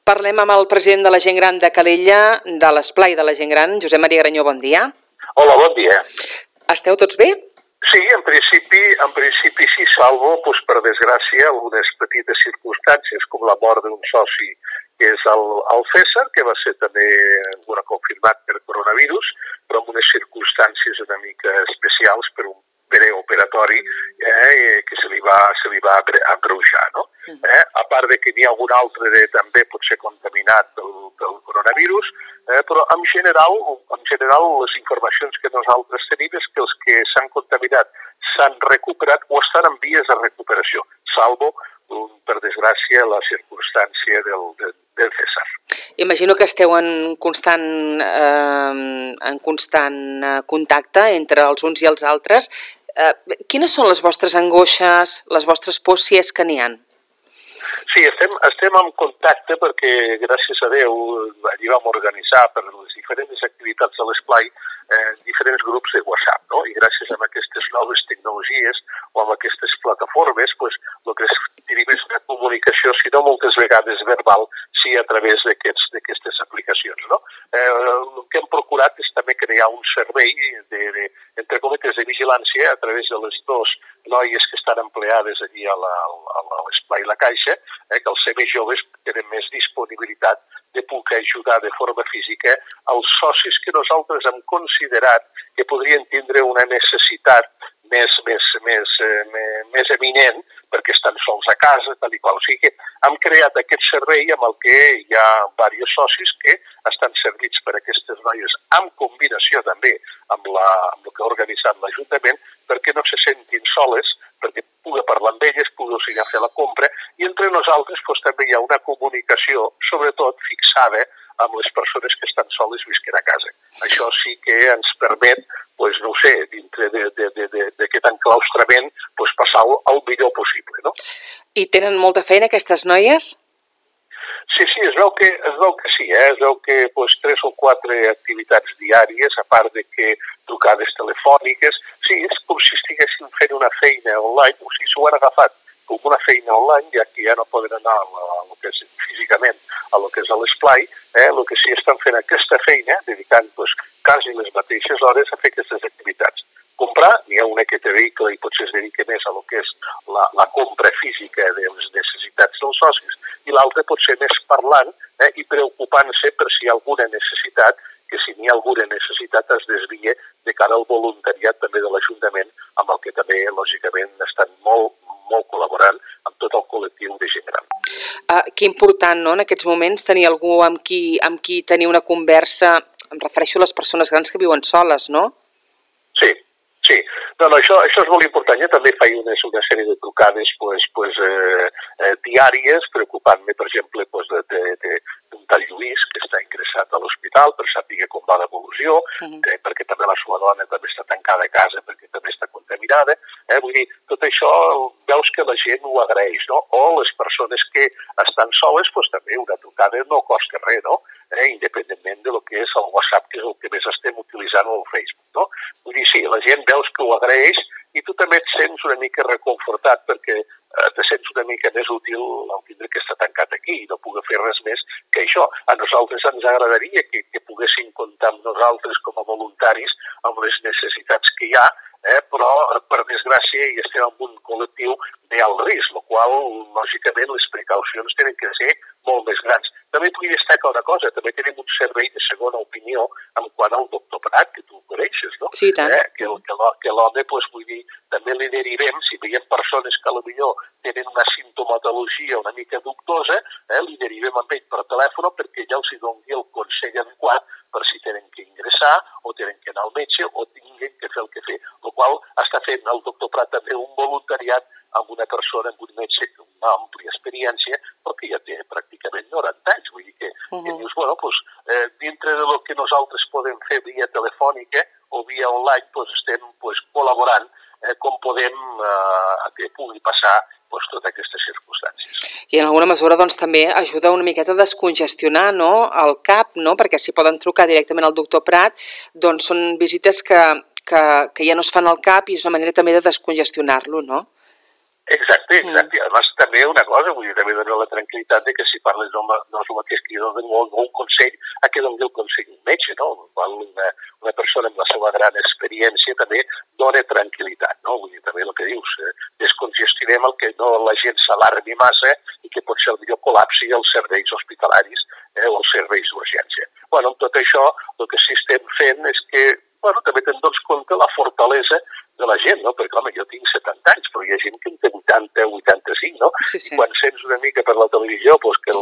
Parlem amb el president de la Gent Gran de Calella, de l'Esplai de la Gent Gran, Josep Maria Granyó, bon dia. Hola, bon dia. Esteu tots bé? Sí, en principi sí, salvo, per desgràcia, algunes petites circumstàncies, com la mort d'un soci, que és el César, que va ser també confirmat per coronavirus, però amb unes circumstàncies una mica especials per un preoperatori que se li va abreujar, no? A part de que n'hi ha algun altre també pot ser contaminat pel coronavirus, però en general les informacions que nosaltres tenim és que els que s'han contaminat s'han recuperat o estan en vies de recuperació, salvo, per desgràcia, la circumstància del César. Imagino que esteu en constant contacte entre els uns i els altres. Quines són les vostres angoixes, les vostres pors, si és que n'hi ha? Sí, estem en contacte perquè, gràcies a Déu, allí vam organitzar per les diferents activitats de l'Esplai diferents grups de WhatsApp, no? I gràcies a aquestes noves tecnologies o a aquestes plataformes, el que tenim és una comunicació, si no moltes vegades verbal, sí a través d'aquestes aplicacions, no? El que hem procurat és també crear un servei entre cometes de vigilància a través de les dues noies que estan empleades allí a l'Esplai La Caixa, que els semijoves tenen més disponibilitat de poder ajudar de forma física als socis que nosaltres hem considerat que podrien tindre una necessitat més eminent perquè estan sols a casa, tal i qual. O sigui que hem creat aquest servei amb el que hi ha diversos socis que estan servits per aquestes noies, en combinació també amb el que ha organitzat l'Ajuntament, perquè no se sentin soles, perquè pugui parlar amb elles, pugui fer la compra, i entre nosaltres també hi ha una comunicació, sobretot fixada amb les persones que estan soles visquent a casa. Això sí que ens permet, no ho sé, dintre d'aquest enclaustrament, passar el millor possible, no? I tenen molta feina aquestes noies? Sí, es veu que sí, es veu que 3 o 4 activitats diàries, a part de que trucades telefòniques, sí, és com si estiguessin fent una feina online, o sigui, s'ho han agafat com una feina online, ja que ja no poden anar físicament a lo que és l'Esplai, el que sí estan fent aquesta feina, dedicant quasi les mateixes hores a fer aquestes activitats. Comprar, n'hi ha una que té vehicle i potser es dedica més a lo que és la compra física de les necessitats dels socis, i l'altra pot ser més parlant i preocupant-se per si hi ha alguna necessitat, que si n'hi ha alguna necessitat es desvia de cara al voluntariat també de l'Ajuntament, amb el que també, lògicament, estan molt col·laborant amb tot el col·lectiu de gent gran. Que important, no?, en aquests moments, tenir algú amb qui tenir una conversa, em refereixo a les persones grans que viuen soles, no? Sí. No, això és molt important. Jo també faig una sèrie de trucades diàries, preocupant-me, per exemple, d'un tal Lluís, que està ingressat a l'hospital per saber com va l'evolució, perquè també la seva dona també està tancada a casa perquè també està contaminada. Vull dir, tot això veus que la gent ho agraeix, no? O les persones que estan soles, també una trucada no costa res, no? Independentment de lo que és el WhatsApp, que és el que més estem utilitzant, o el Facebook, no? Vull dir, sí, la gent veus que ho agraeix i tu també et sents una mica reconfortat perquè te sents una mica més útil al tindre que estar tancat aquí i no poder fer res més que això. A nosaltres ens agradaria que poguessin comptar amb nosaltres com a voluntaris amb les necessitats que hi ha, però per desgràcia hi estem en un col·lectiu d'alt risc, el qual lògicament les precaucions tenen que ser molt més grans. També vull destacar una cosa, també tenim un servei de segona opinió en quant al doctor Prat, que tu coneixes, no? Sí, tant. Que l'home, vull dir, també li derivem, si veiem persones que potser tenen una simptomatologia una mica dubtosa, li derivem amb ell per telèfon perquè ella els doni el consell adequat per si tenen que ingressar o tenen que anar al metge o tinguin que fer el que fer. El qual està fent el doctor Prat també un voluntariat amb una persona, amb un metge amb una àmplia experiència, però que ja té pràcticament 90 anys. Vull dir que dius, dintre del que nosaltres podem fer via telefònica o via online, estem col·laborant com podem que pugui passar totes aquestes circumstàncies. I en alguna mesura també ajuda una miqueta a descongestionar, no?, el CAP, no?, perquè si poden trucar directament al doctor Prat, són visites que ja no es fan al CAP i és una manera també de descongestionar-lo, no? Exacte. I a més també una cosa, vull dir, també donar la tranquil·litat de que si parles no és el mateix que jo dono un consell a que doni el consell un metge, no? Una persona amb la seva gran experiència també dona tranquil·litat, no? Vull dir, també el que dius, descongestionem el que no la gent s'alarmi massa i que potser millor col·lapsi els serveis hospitalaris o els serveis d'urgència. Bueno, amb tot això, el que sí estem fent és que també te'n dones compte la fortalesa de la gent, no? Perquè, home, jo tinc 70 anys, però hi ha gent que en té 80, 85, no? Sí. I quan sents una mica per la televisió que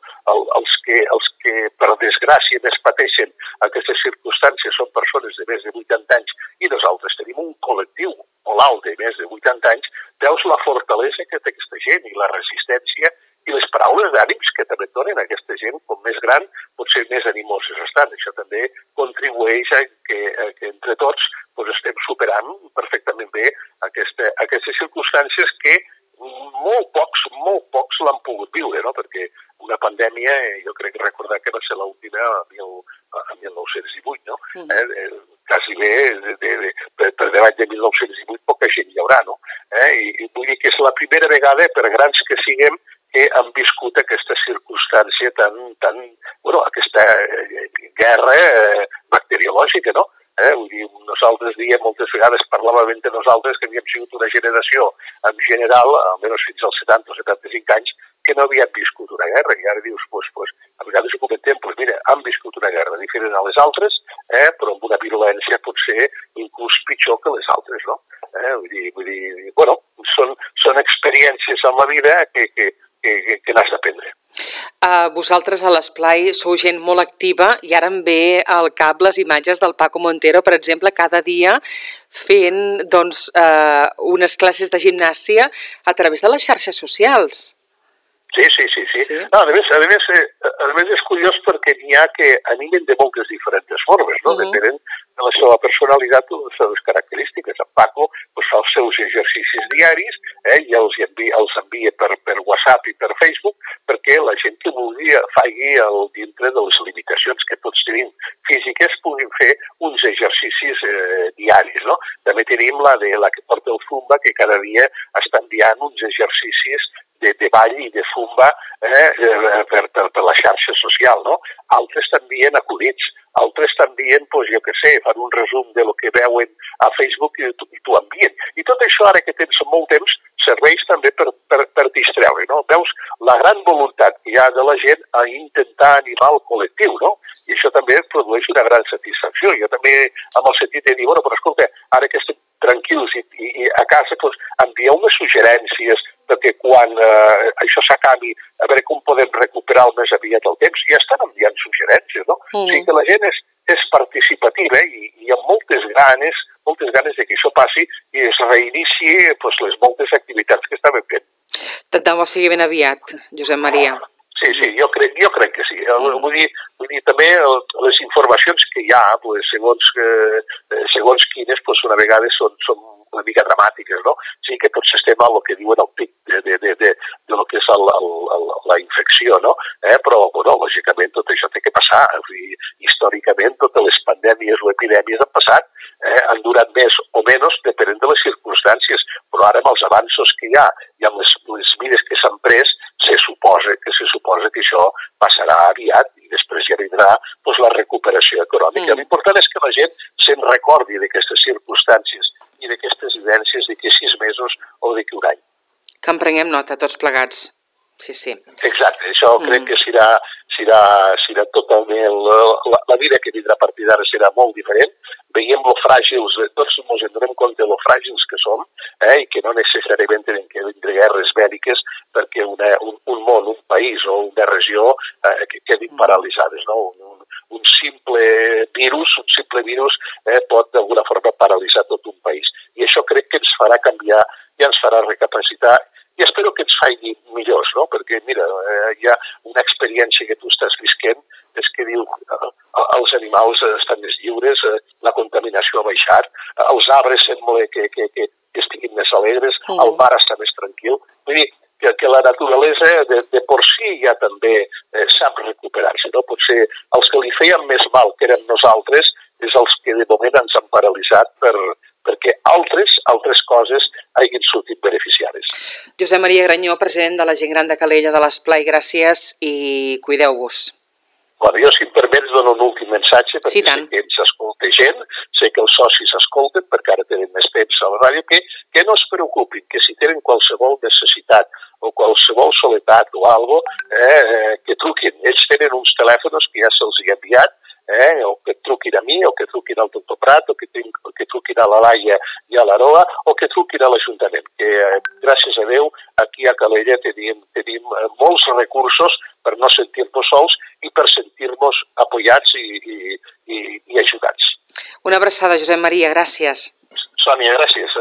els que per desgràcia més pateixen aquestes circumstàncies són persones de més de 80 anys i nosaltres tenim un col·lectiu molt alt de més de 80 anys, veus la fortalesa que té aquesta gent i la resistència i les paraules d'ànims que també donen a aquesta gent, com més gran, potser més animoses estan. Això també contribueix a que entre tots estem superant perfectament bé aquestes circumstàncies que molt pocs l'han pogut viure, no? Perquè una pandèmia, jo crec recordar que va ser l'última en 1918, no? Quasi bé, per davant de 1918 poca gent hi haurà, no? I vull dir que és la primera vegada, per grans que siguem, que han viscut aquesta circumstància aquesta guerra bacteriològica, no? Vull dir, nosaltres diem moltes vegades, parlàvem entre nosaltres que havíem sigut una generació en general, almenys fins als 70 o 75 anys, que no havien viscut una guerra. I ara dius, a vegades ho comentem, mira, han viscut una guerra diferent a les altres, però amb una virulència potser inclús pitjor que les altres, no? Vull dir, són experiències en la vida que n'has d'aprendre. Vosaltres a l'Esplai sou gent molt activa i ara em ve al cap les imatges del Paco Montero, per exemple, cada dia fent unes classes de gimnàsia a través de les xarxes socials. Sí. No, a més és curiós perquè n'hi ha que animen de moltes diferents formes, no? Depenent de la seva personalitat o de les seves característiques. En Paco fa els seus exercicis diaris i els envia per WhatsApp i per Facebook perquè la gent que vulgui faci dintre de les limitacions que tots tenim físiques puguin fer uns exercicis diaris, no? També tenim la que porta el Zumba, que cada dia està enviant uns exercicis de ball i de zumba per la xarxa social, no? Altres t'envien acudits, altres t'envien, fan un resum de lo que veuen a Facebook i t'ho envien. I tot això, ara que tens molt temps, serveix també per distreure, no? Veus la gran voluntat que hi ha de la gent a intentar animar el col·lectiu, no? I això també produeix una gran satisfacció. Jo també, amb el sentit de dir, però escolta, ara que estem tranquils i a casa envieu-me suggerències perquè quan això s'acabi, a veure com podem recuperar el més aviat el temps, ja estan enviant suggerències, no? O sigui que la gent és participativa i amb moltes ganes de que això passi i es reinici les moltes activitats que estàvem fent. Tant de bo sigui ben aviat, Josep Maria. Sí, jo crec que sí. Vull dir, també les informacions que hi ha, segons quines, una vegada són una mica dramàtiques, no? Sí que tots estem a lo que diuen el pic de lo que és la infecció, no? Però, lògicament, tot això té que passar. Històricament, totes les pandèmies o epidèmies han passat, han durat més o menys, depenent de les circumstàncies. Però ara, amb els avanços que hi ha i amb les mides que s'han pres, se suposa que això passarà aviat i després ja vindrà la recuperació econòmica. L'important és que la gent se'n recordi d'aquestes circumstàncies i d'aquestes vivències d'aquí 6 mesos o d'aquí un any. Que en prenguem nota tots plegats. Sí. Exacte, això crec que serà totalment... La vida que vindrà a partir d'ara serà molt diferent. Veiem lo fràgils, tots ens en donem compte de lo fràgils que som i que no necessàriament tenen que vindre guerres bèl·liques perquè un món, un país o una regió quedin paralitzades, no? Un simple virus pot d'alguna forma paralitzar tot un país. I això crec que ens farà canviar i ens farà recapacitar i espero que ens faci millors, no? Perquè, mira, hi ha una experiència que tu estàs visquent, és que diu els animals estan més lliures, la contaminació ha baixat, els arbres sembla que estiguin més alegres, el mar està més tranquil. Vull dir que la naturalesa de por si ja també sap recuperar-se, no? Potser els que li feien més mal, que eren nosaltres, és els que de moment ens han paralitzat perquè altres coses hagin sortit beneficiades. Josep Maria Granyó, president de la Gent Gran de Calella de l'Esplai, gràcies i cuideu-vos. Bueno, jo, si em permets, dono un últim missatge, perquè Sí, sé que ens escolta gent, sé que els socis escolten, perquè ara tenen més temps a la ràdio, que no es preocupin, que si tenen qualsevol necessitat o qualsevol soledat o alguna cosa, que truquin. Ells tenen uns telèfons que ja se'ls hi ha enviat, o que truquin a mi, o que truquin al doctor Prat, o que truquin a la Laia i a l'Aroa, o que truquin a l'Ajuntament. Que, gràcies a Déu, aquí a Calella tenim molts recursos per no sentir-nos sols i per sentir-nos apoyats i ajudats. Una abraçada, Josep Maria, gràcies. Sònia, gràcies.